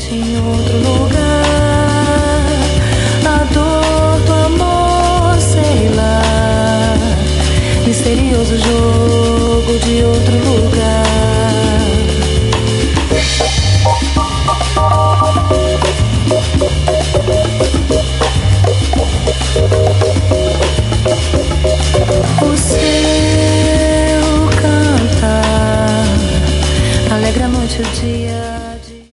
fosse em outro lugar, a dor do amor, sei lá, misterioso jogo